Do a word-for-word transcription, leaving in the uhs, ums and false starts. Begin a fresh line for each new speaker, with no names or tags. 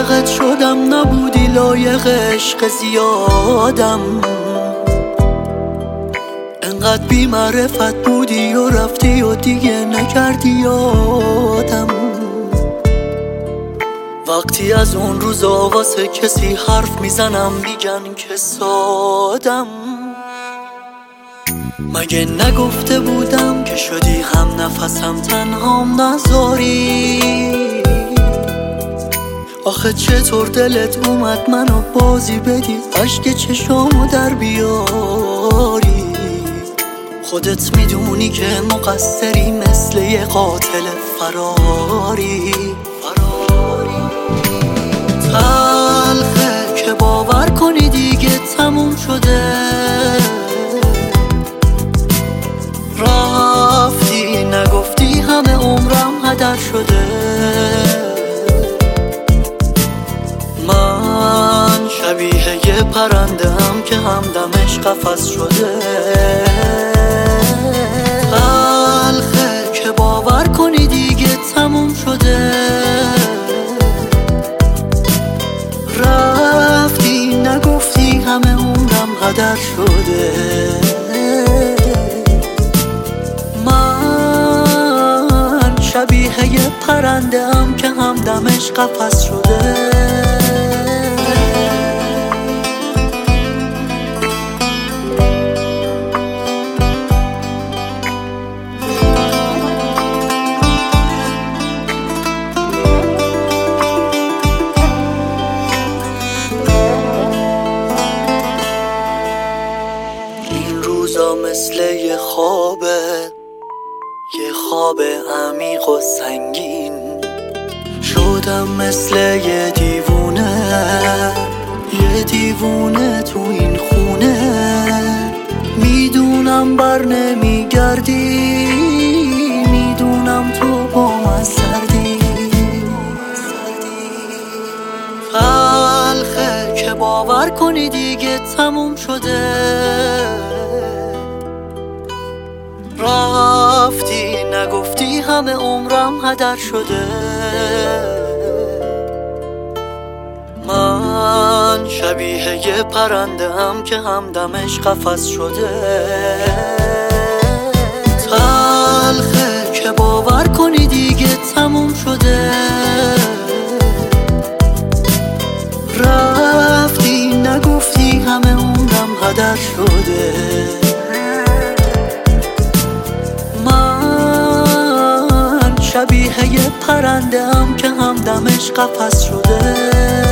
عاشقت شدم، نبودی لایق عشق زیادم. انقدر بی معرفت بودی و رفتی و دیگه نکردی یادم. وقتی از اون روزا واسه کسی حرف میزنم میگن که سادم. مگه نگفته بودم که شدی هم نفسم تنهام نذاری؟ آخه چطور دلت اومد منو بازی بدی، اشک چشامو در بیاری؟ خودت میدونی که مقصری، مثل یه قاتل فراری. تلخه که باور کنی دیگه تموم شده، رفتی نگفتی همه عمرم هدر شده. من شبیه یه پرنده هم که همدمش قفس شده. تلخه که باور کنی دیگه تموم شده، رفتی نگفتی همه عمرم هدر شده. من شبیه یه پرنده هم که همدمش قفس شده. مثل یه خوابه، یه خواب عمیق و سنگین. شدم مثل یه دیوونه، یه دیوونه تو این خونه. میدونم بر نمیگردی، میدونم تو با من سردی. تلخه که باور کنی دیگه تموم شده، رفتی نگفتی همه عمرم هدر شده. من شبیه یه پرنده هم که همدمش قفس شده. تلخه که باور کنی دیگه تموم شده، رفتی نگفتی همه عمرم هدر شده. شبیه یه پرنده هم که همدمش قفس شده.